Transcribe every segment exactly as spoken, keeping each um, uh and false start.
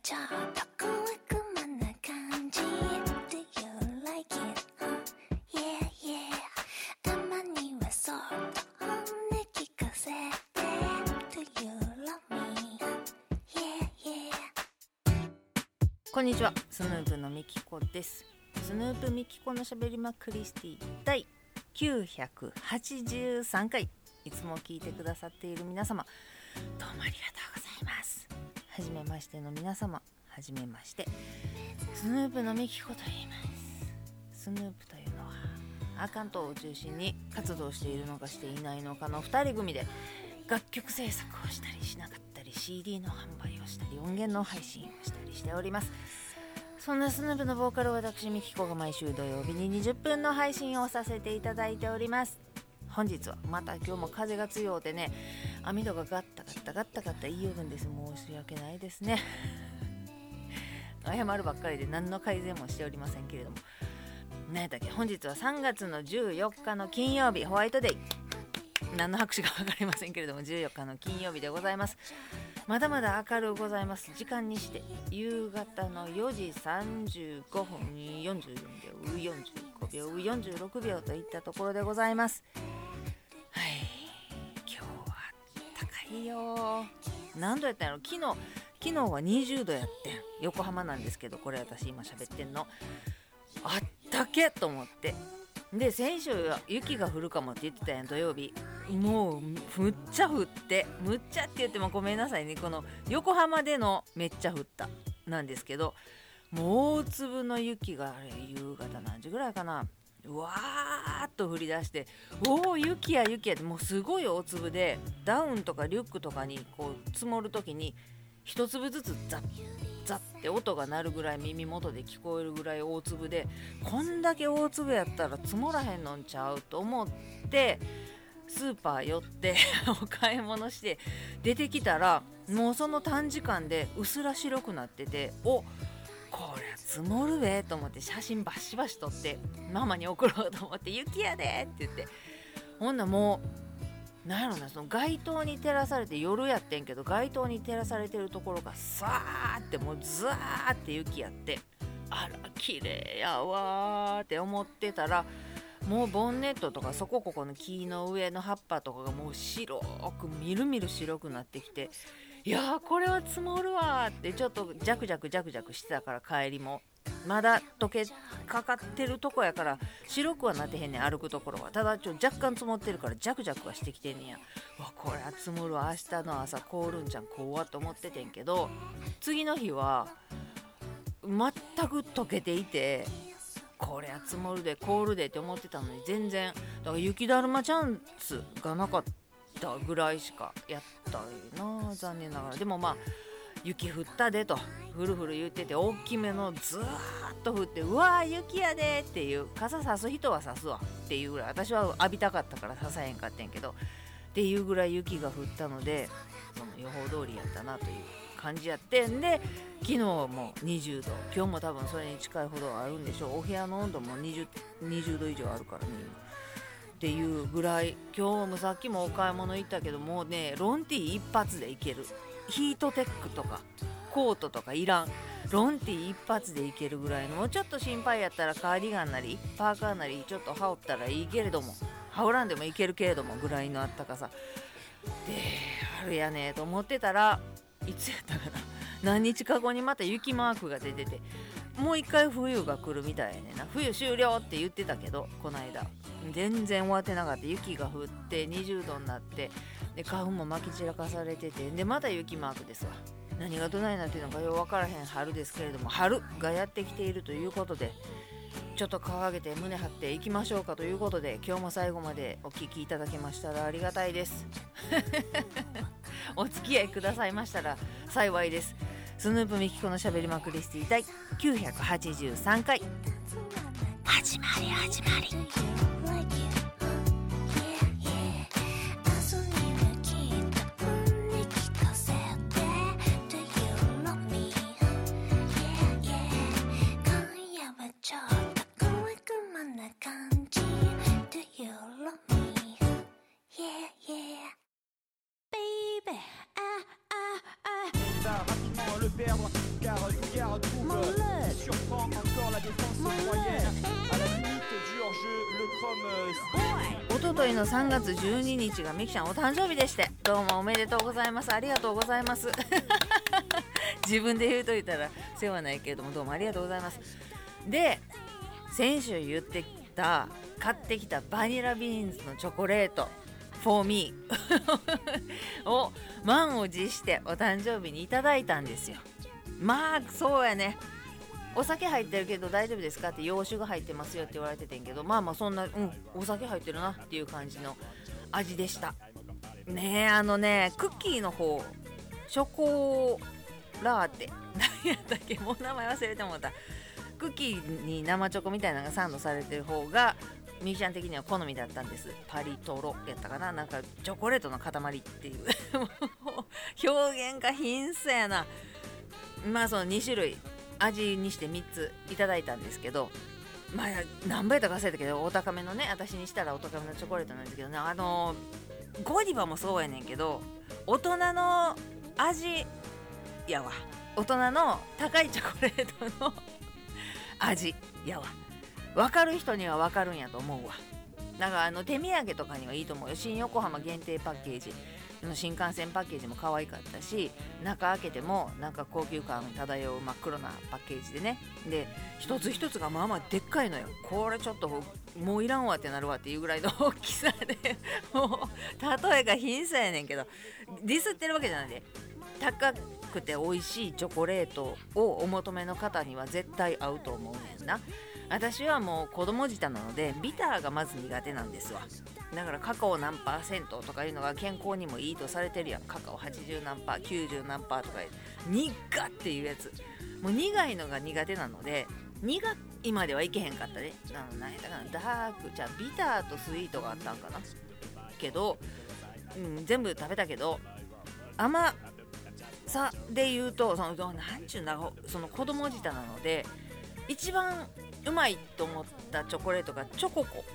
ちょっと小悪魔な感じ Do you like it?、huh? Yeah, yeah たまにはそっと本音聞かせて Do you love me?、huh? Yeah, yeah こんにちは、スヌープのみきこです。スヌープみきこのしゃべりまクリスティだいきゅうひゃくはちじゅうさんかい、いつも聞いてくださっている皆様、どうもありがとうございます。はじめましての皆様、はじめまして、スヌープのみきこと言います。スヌープというのはアカン島を中心に活動しているのかしていないのかのふたり組で、楽曲制作をしたりしなかったり シーディー の販売をしたり音源の配信をしたりしております。そんなスヌープのボーカル、私みきこが毎週土曜日ににじゅっぷんの配信をさせていただいております。本日はまた今日も風が強うてね、網戸がガッタガッタガッタガッタ言いよるんです。申し訳ないですね。謝るばっかりで何の改善もしておりませんけれども、何やったっけ、本日はさんがつのじゅうよっかの金曜日、ホワイトデイ、何の拍手か分かりませんけれども、じゅうよっかの金曜日でございます。まだまだ明るうございます。時間にして夕方のよじさんじゅうごふんよんじゅうよんびょうよんじゅうごびょうよんじゅうろくびょうといったところでございます。はい、今日は高いよ。何度やったんやろ。昨日昨日はにじゅうどやってん。横浜なんですけど、これ私今喋ってんのあったけと思って、で先週は雪が降るかもって言ってたやん、土曜日。もうむっちゃ降って、むっちゃって言ってもごめんなさいね、この横浜でのめっちゃ降ったなんですけど、もう大粒の雪があれ夕方何時ぐらいかな、うわーっと降り出して、おお雪や雪やって、もうすごい大粒で、ダウンとかリュックとかにこう積もるときに一粒ずつザッザッって音が鳴るぐらい、耳元で聞こえるぐらい大粒で、こんだけ大粒やったら積もらへんのんちゃうと思ってスーパー寄ってお買い物して出てきたら、もうその短時間でうすら白くなってて、おこりゃ積もるべと思って写真バシバシ撮ってママに送ろうと思って、雪やでって言って、ほんなもうなんやろな、その街灯に照らされて、夜やってんけど街灯に照らされてるところがさーってもうザーって雪やって、あら綺麗やわーって思ってたら、もうボンネットとかそこここの木の上の葉っぱとかがもう白くみるみる白くなってきて、いやーこれは積もるわーってちょっとジャクジャクジャクジャクしてたから、帰りもまだ溶けかかってるとこやから白くはなってへんねん、歩くところは。ただちょ若干積もってるからジャクジャクはしてきてんねや。わこれは積もるわ、明日の朝凍るんじゃん怖っと思っててんけど、次の日は全く溶けていて、こりゃ積もるで凍るでって思ってたのに、全然だから雪だるまチャンスがなかったぐらいしかやったな、残念ながら。でもまあ雪降ったでとふるふる言ってて、大きめのずーっと降って、うわー雪やでっていう、傘さす人はさすわっていうぐらい、私は浴びたかったからささへんかってんけどっていうぐらい雪が降ったので、その予報通りやったなという感じやってんで、昨日もにじゅうど、今日も多分それに近いほどあるんでしょう。お部屋の温度も 20, にじゅうど以上あるからねっていうぐらい。今日もさっきもお買い物行ったけど、もうねロンティー一発でいける。ヒートテックとかコートとかいらん、ロンティー一発でいけるぐらいの。もうちょっと心配やったらカーディガンなりパーカーなりちょっと羽織ったらいいけれども、羽織らんでもいけるけれどもぐらいのあったかさで、あるやねと思ってたら、いつやったかな、何日か後にまた雪マークが出てて、もう一回冬が来るみたいやねんな。冬終了って言ってたけど、この間全然終わってなかった。雪が降ってにじゅうどになって、で花粉もまき散らかされてて、でまた雪マークですわ。何がどないなっていうのかよう分からへん春ですけれども、春がやってきているということで、ちょっと顔上げて胸張っていきましょうかということで、今日も最後までお聞きいただけましたらありがたいですお付き合いくださいましたら幸いです。スヌープみきこのしゃべりまクリスティだいきゅうひゃくはちじゅうさんかい、始まり始まり。 perdre car Dougar trouve surprend encore la défense moyenne à la limite du hors-jeu. Le Chrome おとといのさんがつじゅうににちがみきちゃんお誕生日でして、どうもおめでとうございます。ありがとうございます自分で言うといたら世話ないけれども、どうもありがとうございます。で、先週言ってきた買ってきたバニラビーンズのチョコレートfor me を満を持してお誕生日にいただいたんですよ。まあそうやね、お酒入ってるけど大丈夫ですかって洋酒が入ってますよって言われててんけど、まあまあそんな、うんお酒入ってるなっていう感じの味でしたね。えあのねクッキーの方ショコラーテ何やったっけ、もう名前忘れてもらった。クッキーに生チョコみたいなのがサンドされてる方がみきちゃん的には好みだったんです。パリトロやったかな、なんかチョコレートの塊っていう表現が貧相やな。まあそのにしゅるい味にしてみっついただいたんですけど、まあ何倍とか忘れたけどお高めのね、私にしたらお高めのチョコレートなんですけどね、あのゴディバもそうやねんけど大人の味やわ、大人の高いチョコレートの味やわ。分かる人には分かるんやと思うわ。だからあの手土産とかにはいいと思うよ。新横浜限定パッケージの新幹線パッケージも可愛かったし、中開けてもなんか高級感漂う真っ黒なパッケージでね、で一つ一つがまあまあでっかいのよ。これちょっともういらんわってなるわっていうぐらいの大きさでもう例えが貧相やねんけど、ディスってるわけじゃないで、高くて美味しいチョコレートをお求めの方には絶対合うと思うねんな。私はもう子供舌なのでビターがまず苦手なんですわ。だからカカオ何パーセントとかいうのが健康にもいいとされてるやん。カカオはちじゅう何パーきゅうじゅう何パーとか苦っていうやつ、もう苦いのが苦手なので苦いまではいけへんかったね。何やったかな、ダークじゃあビターとスイートがあったんかなけど、うん、全部食べたけど甘さで言うとそのなんちゅうんだろう、その子供舌なので一番うまいと思ったチョコレートがチョココ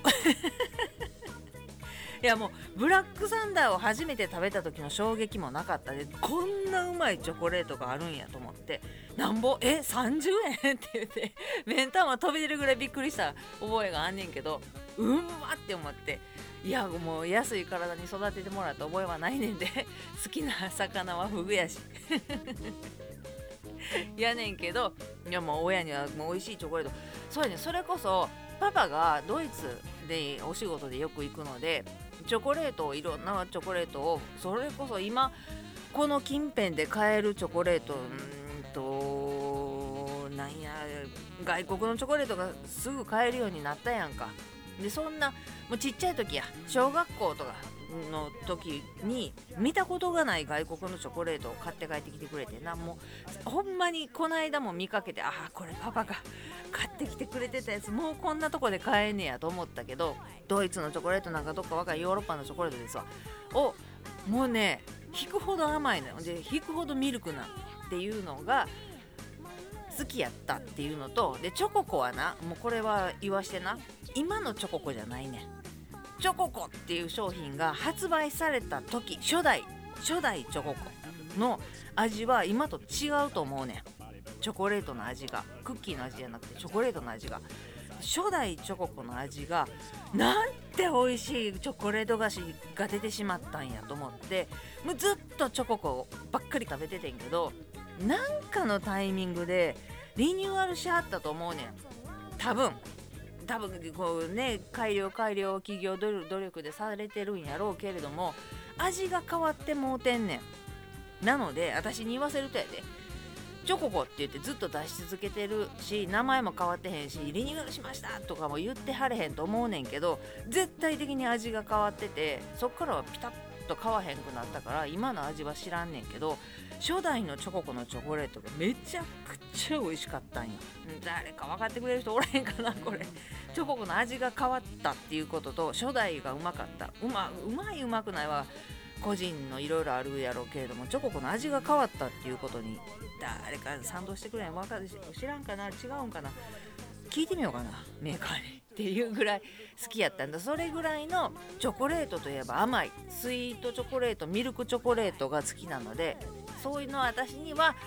いやもうブラックサンダーを初めて食べた時の衝撃もなかったで、こんなうまいチョコレートがあるんやと思って、なんぼえさんじゅうえんって言って目ん玉飛び出るぐらいびっくりした覚えがあんねんけど、うんまって思って、いやもう安い体に育ててもらった覚えはないねんで好きな魚はフグやしやねんけど、いやもう親にはもう美味しいチョコレート、そうやね、それこそパパがドイツでお仕事でよく行くのでチョコレートをいろんなチョコレートを、それこそ今この近辺で買えるチョコレート、んーとなんや外国のチョコレートがすぐ買えるようになったやんか。でそんなもうちっちゃい時や小学校とかの時に見たことがない外国のチョコレートを買って帰ってきてくれてな、もうほんまにこの間も見かけて、ああこれパパが買ってきてくれてたやつもうこんなとこで買えんねやと思ったけど、ドイツのチョコレートなんかどっかわかるヨーロッパのチョコレートですわをもうね引くほど甘いのよ。で引くほどミルクなっていうのが好きやったっていうのと、でチョココはな、もうこれは言わしてな、今のチョココじゃないねん。チョココっていう商品が発売された時、初代初代チョココの味は今と違うと思うねん。チョコレートの味がクッキーの味じゃなくてチョコレートの味が、初代チョココの味がなんて美味しいチョコレート菓子が出てしまったんやと思って、もうずっとチョココばっかり食べててんけど、なんかのタイミングでリニューアルしはったと思うねん。多分多分こうね改良改良企業努力でされてるんやろうけれども、味が変わってもうてんねん。なので私に言わせるとやで、チョココって言ってずっと出し続けてるし、名前も変わってへんしリニューアルしましたとかも言ってはれへんと思うねんけど、絶対的に味が変わってて、そっからはピタッと買わへんくなったから今の味は知らんねんけど、初代のチョココのチョコレートがめちゃくちゃ美味しかったんよ。誰か分かってくれる人おらへんかなこれ。チョココの味が変わったっていうことと初代がうまかった、うまうまいうまくないは個人のいろいろあるやろうけれども、チョココの味が変わったっていうことに誰か賛同してくれん、分かるし知らんかな、違うんかな、聞いてみようかなメーカーにっていうぐらい好きやったんだ。それぐらいのチョコレートといえば甘いスイートチョコレート、ミルクチョコレートが好きなので、そういうのは私には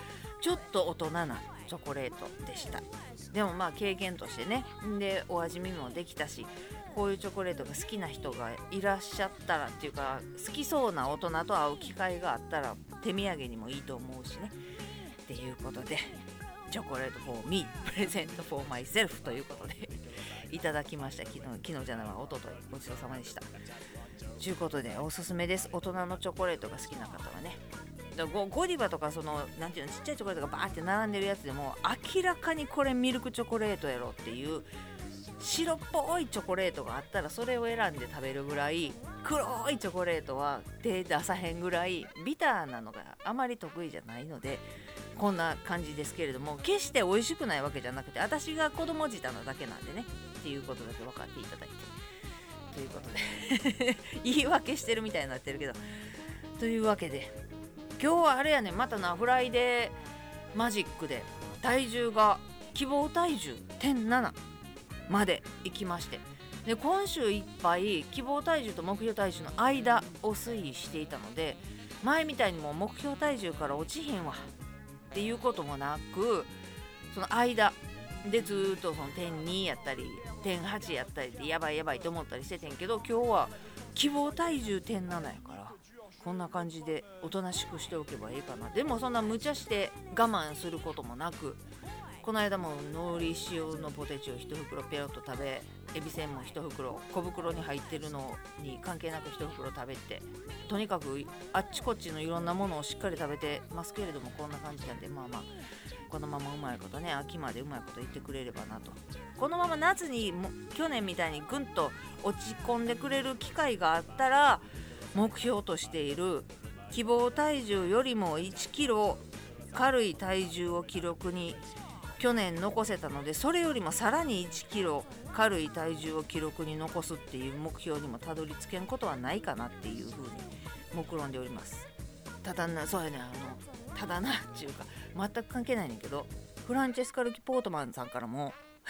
ちょっと大人なチョコレートでした。でもまあ経験としてね、でお味見もできたし、こういうチョコレートが好きな人がいらっしゃったらっていうか、好きそうな大人と会う機会があったら手土産にもいいと思うしね。っていうことで、チョコレート for me プレゼント for myself ということでいただきました。昨日昨日じゃないわ、おとといごちそうさまでした。ということでおすすめです。大人のチョコレートが好きな方はね。ゴ, ゴディバとかそのなんていうの、ちっちゃいチョコレートがバーって並んでるやつでも明らかにこれミルクチョコレートやろっていう白っぽいチョコレートがあったらそれを選んで食べるぐらい、黒いチョコレートは手出さへんぐらいビターなのがあまり得意じゃないので、こんな感じですけれども、決して美味しくないわけじゃなくて、私が子供舌なだけなんでねっていうことだけ分かっていただいて、ということで言い訳してるみたいになってるけど、というわけで今日はあれやね、またなフライデーマジックで体重が希望体重 てんなな までいきまして、で今週いっぱい希望体重と目標体重の間を推移していたので、前みたいにもう目標体重から落ちひんわっていうこともなく、その間でずっとその てんに やったり てんはち やったりでやばいやばいと思ったりしててんけど、今日は希望体重 てんなな やから、こんな感じでおとなしくしておけばいいかな。でもそんな無茶して我慢することもなく、この間も海苔塩のポテチを一袋ペロッと食べ、エビせんも一袋小袋に入ってるのに関係なく一袋食べて、とにかくあっちこっちのいろんなものをしっかり食べてますけれども、こんな感じなんで、まあまあこのままうまいことね、秋までうまいこと言ってくれればなと。このまま夏にも去年みたいにぐんと落ち込んでくれる機会があったら、目標としている希望体重よりもいちキロ軽い体重を記録に去年残せたので、それよりもさらにいちキロ軽い体重を記録に残すっていう目標にもたどり着けんことはないかなっていうふうに目論んでおります。ただな、そうやね、あのただなっていうか全く関係ないねんけど、フランチェスカルキ・ポートマンさんからも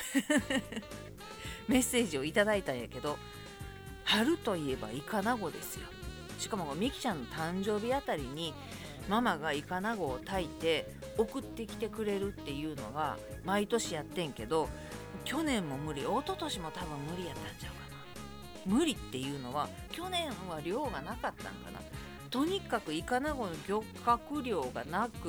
メッセージをいただいたんやけど、春といえばイカナゴですよ。しかもミキちゃんの誕生日あたりにママがイカナゴを炊いて送ってきてくれるっていうのが毎年やってんけど、去年も無理、一昨年も多分無理やったんちゃうかな。無理っていうのは去年は量がなかったんかな。とにかくイカナゴの漁獲量がなくって、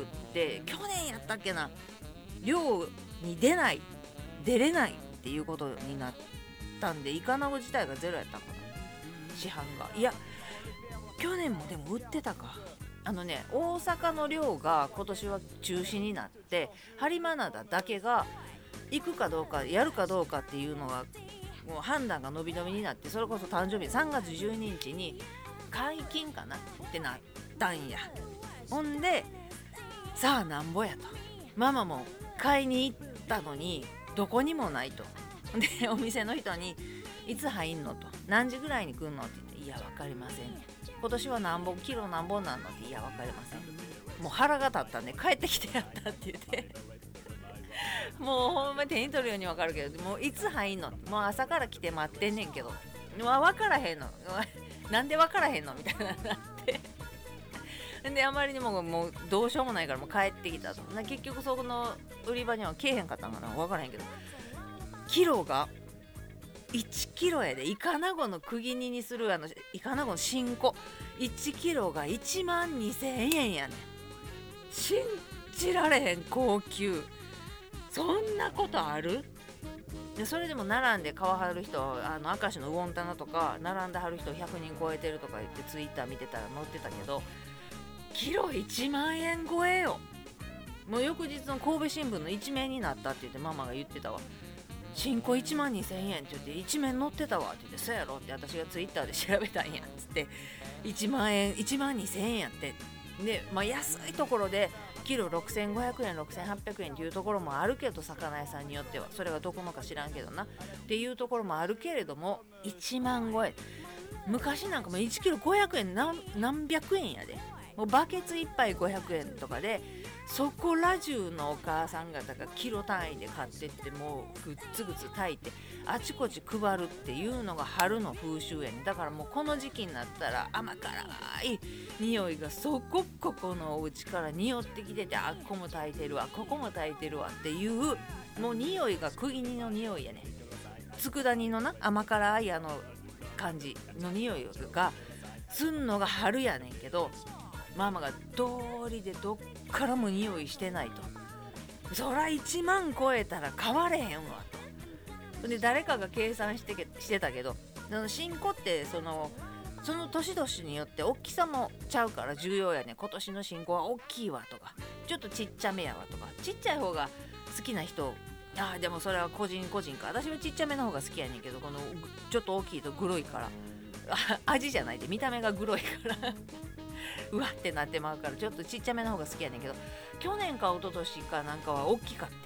去年やったっけな、漁に出ない出れないっていうことになったんで、イカナゴ自体がゼロやったかな、市販が。いや去年もでも売ってたか。あのね、大阪の漁が今年は中止になって、播磨灘だけが行くかどうかやるかどうかっていうのがもう判断が伸び伸びになって、それこそ誕生日さんがつじゅうににちに解禁かなってなったんや。ほんでさあなんぼやと、ママも買いに行ったのにどこにもないと。でお店の人にいつ入んのと、何時ぐらいに来んのって言って、いや分かりません、今年は何本キロ何本なんのって、いや分かりません、もう腹が立ったんで帰ってきてやったって言ってもうほんま手に取るように分かるけど、もういつ入んの、もう朝から来て待ってんねんけど、分からへんのなんで分からへんのみたいななってであまりにももうどうしようもないからもう帰ってきたと。結局そこの売り場には来えへんかったんかな、分からへんけど、キロがいちキロやで。イカナゴの釘煮にするあのイカナゴの新子いちキロがいちまんにせんえんやねん。信じられへん高級。そんなことある？でそれでも並んで買わはる人、あの明石の魚棚とか並んではる人ひゃくにん超えてるとか言ってツイッター見てたら載ってたけど、キロいちまんえん超えよ。もう翌日の神戸新聞の一面になったって言ってママが言ってたわ。新子いちまんにせんえんって言って一面載ってたわって言って、そうやろって私がツイッターで調べたんやっつって、いちまんえんいちまんにせんえんやって。で、まあ、安いところでキロろくせんごひゃくえんろくせんはっぴゃくえんっていうところもあるけど、魚屋さんによってはそれがどこのか知らんけどなっていうところもあるけれども、いちまん超え。昔なんかもいちキロごひゃくえん 何, 何百円やで。 もうバケツいっぱいごひゃくえんとかでそこら中のお母さん方がキロ単位で買ってってもうグッツグツ炊いてあちこち配るっていうのが春の風習やね。だからもうこの時期になったら甘辛い匂いがそこここのお家から匂ってきてて、あっこも炊いてるわここも炊いてるわっていうもう匂いが釘煮の匂いやね。佃煮のな甘辛いあの感じの匂いがすんのが春やねんけど、ママが通りでどっからも匂いしてないと、そらいちまん超えたら買われへんわと。で誰かが計算してけしてたけど、新子ってそのその年々によって大きさもちゃうから重要やね。今年の新子は大きいわとかちょっとちっちゃめやわとか、ちっちゃい方が好きな人、あでもそれは個人個人か。私はちっちゃめの方が好きやねんけど、このちょっと大きいとグロいから味じゃないで見た目がグロいからうわってなってまうから、ちょっとちっちゃめの方が好きやねんけど、去年か一昨年かなんかは大きかって、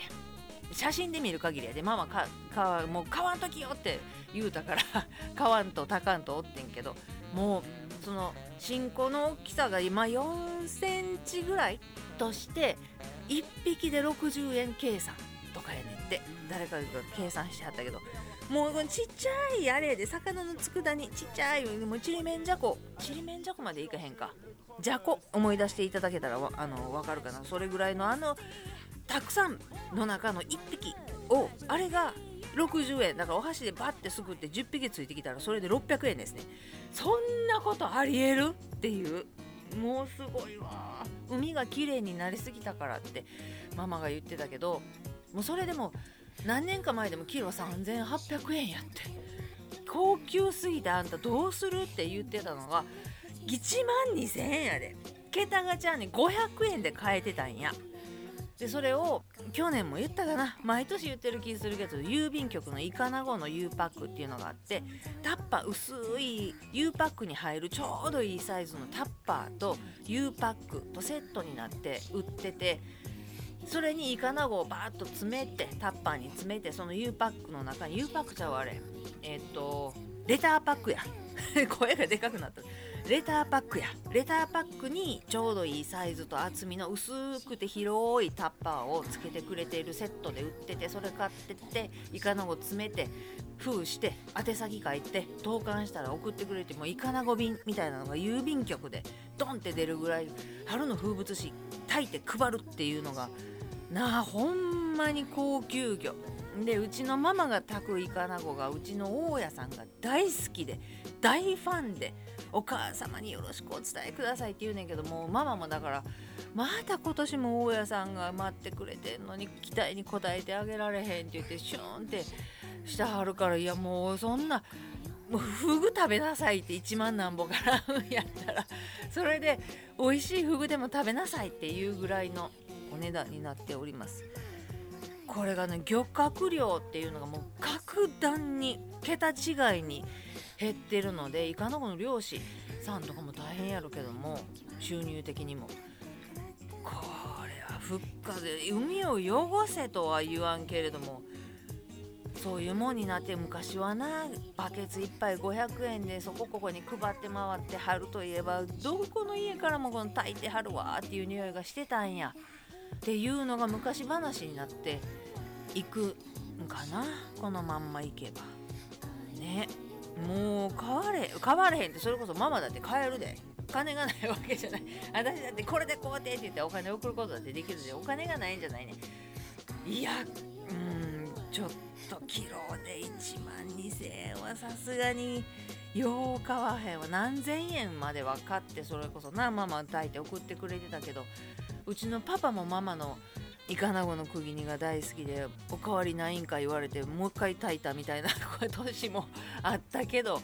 写真で見る限りやで、ママかかもう買わんときよって言うたから買わんとたかんとおってんけど、もうその新子の大きさが今よんセンチぐらいとしていっぴきでろくじゅうえん計算とかやねんって、誰かが計算してはったけど、もうちっちゃいあれで魚の佃煮ちっちゃいもうちりめんじゃこちりめんじゃこまでいかへんか、じゃこ思い出していただけたらあの分かるかな。それぐらいのあのたくさんの中のいっぴきをあれがろくじゅうえんだから、お箸でバッてすくってじゅっぴきついてきたらそれでろっぴゃくえんですね。そんなことありえるっていう、もうすごいわ。海が綺麗になりすぎたからってママが言ってたけど、もうそれでも何年か前でもキロさんぜんはっぴゃくえんやって、高級すぎてあんたどうするって言ってたのがいちまんにせんえんやで。桁がちゃんにごひゃくえんで買えてたんや。でそれを去年も言ったかな、毎年言ってる気するけど、郵便局のイカナゴの U パックっていうのがあって、タッパー薄い U パックに入るちょうどいいサイズのタッパーと U パックとセットになって売ってて、それにイカナゴをバーッと詰めてタッパーに詰めて、その U パックの中に U パックちゃうあれえっとレターパックや声がでかくなった。レターパックやレターパックにちょうどいいサイズと厚みの薄くて広いタッパーをつけてくれているセットで売ってて、それ買ってってイカナゴ詰めて封して宛先書いて投函したら送ってくれて、もうイカナゴ便みたいなのが郵便局でドンって出るぐらい春の風物詩炊いて配るっていうのがなあ、ほんまに高級魚で、うちのママが炊くイカナゴがうちの大家さんが大好きで大ファンで、お母様によろしくお伝えくださいって言うねんけど、もうママもだからまた今年も大家さんが待ってくれてんのに期待に応えてあげられへんって言ってシューンってしてはるから、いやもうそんなもうフグ食べなさいっていちまんなんぼからやったら、それで美味しいフグでも食べなさいっていうぐらいのお値段になっております。これがね、漁獲量っていうのがもう格段に桁違いに減ってるので、イカナゴの漁師さんとかも大変やろけども、収入的にもこれは復活で海を汚せとは言わんけれども、そういうもんになって、昔はなバケツいっぱいごひゃくえんでそこここに配って回って、春といえばどこの家からもこの炊いてはるわっていう匂いがしてたんやっていうのが昔話になっていくんかな、このまんまいけばね。もう買われ買われへんって、それこそママだって買えるで、金がないわけじゃない。私だってこれでこうでって言ってお金送ることだってできるで、お金がないんじゃないね。いや、うーんちょっとキロでいちまんにせんえんはさすがによう買わへんわ。何千円まで分かって、それこそなママ炊いて送ってくれてたけど、うちのパパもママのイカナゴの釘煮が大好きで、おかわりないんか言われてもう一回炊いたみたいな年もあったけど、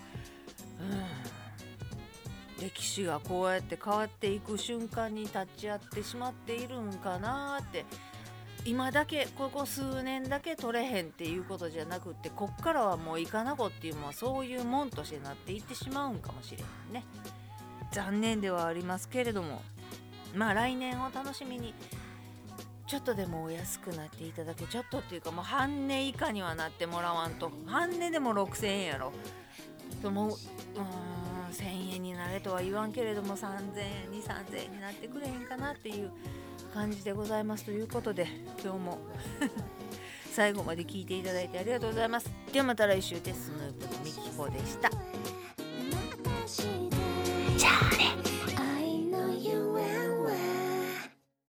うん、歴史がこうやって変わっていく瞬間に立ち会ってしまっているんかなって。今だけここ数年だけ取れへんっていうことじゃなくって、こっからはもうイカナゴっていうのはそういうもんとしてなっていってしまうんかもしれんね。残念ではありますけれども、まあ来年を楽しみにちょっとでもお安くなっていただけ、ちょっとっていうかもう半値以下にはなってもらわんと。半値でもろくせんえんやろと、もううーんせんえんになれとは言わんけれどもさんぜんえんにさんぜんえんになってくれへんかなっていう感じでございますということで、今日も最後まで聞いていただいてありがとうございます。ではまた来週です。スヌープのみきこでした。